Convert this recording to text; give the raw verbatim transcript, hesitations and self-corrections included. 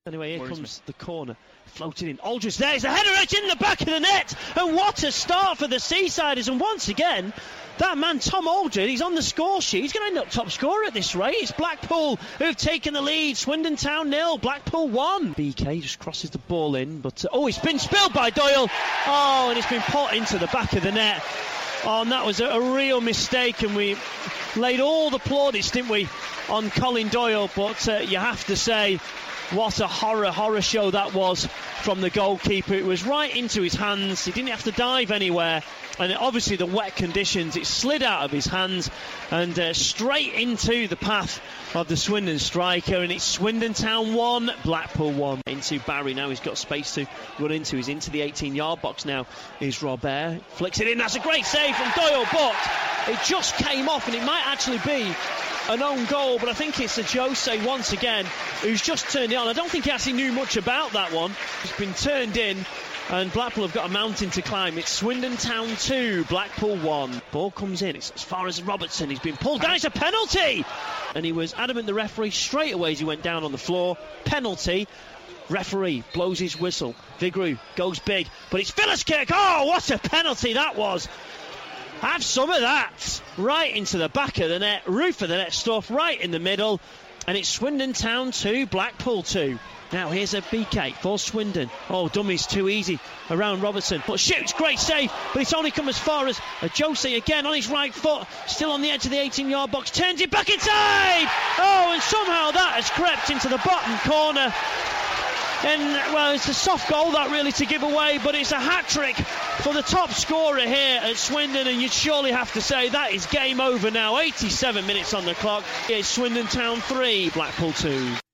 Anyway, here Worries comes me. the corner. Floated in. Aldridge there. It's a header edge in the back of the net. And what a start for the Seasiders. And once again, that man, Tom Aldridge, he's on the score sheet. He's going to end up top scorer at this rate. It's Blackpool who've taken the lead. Swindon Town nil, Blackpool one. B K just crosses the ball in. But, uh, oh, it's been spilled by Doyle. Oh, and it's been put into the back of the net. Oh, and that was a, a real mistake. And we laid all the plaudits, didn't we, on Colin Doyle. But uh, you have to say, what a horror, horror show that was from the goalkeeper. It was right into his hands. He didn't have to dive anywhere. And obviously the wet conditions, it slid out of his hands and uh, straight into the path of the Swindon striker. And it's Swindon Town one, Blackpool one. Into Barry now. He's got space to run into. He's into the eighteen-yard box now. Is Robert. Flicks it in. That's a great save from Doyle. But it just came off, and it might actually be an own goal, but I think it's a Jose once again who's just turned it on. I don't think he actually knew much about that one. It's been turned in, and Blackpool have got a mountain to climb. It's Swindon Town two, Blackpool one. Ball comes in, it's as far as Robertson. He's been pulled down, it's a penalty! And he was adamant, the referee, straight away as he went down on the floor. Penalty. Referee blows his whistle. Vigru goes big, but it's Philliskirk. Oh, what a penalty that was! Have some of that. Right into the back of the net, roof of the net stuff, right in the middle. And it's Swindon Town two, Blackpool two. Now here's a B K for Swindon. Oh, dummies too easy around Robertson. But shoots, great save, but it's only come as far as a Jose again on his right foot. Still on the edge of the eighteen-yard box, turns it back inside. Oh, and somehow that has crept into the bottom corner. And, well, it's a soft goal, that, really, to give away, but it's a hat-trick for the top scorer here at Swindon, and you'd surely have to say that is game over now. eighty-seven minutes on the clock. It's Swindon Town three, Blackpool two.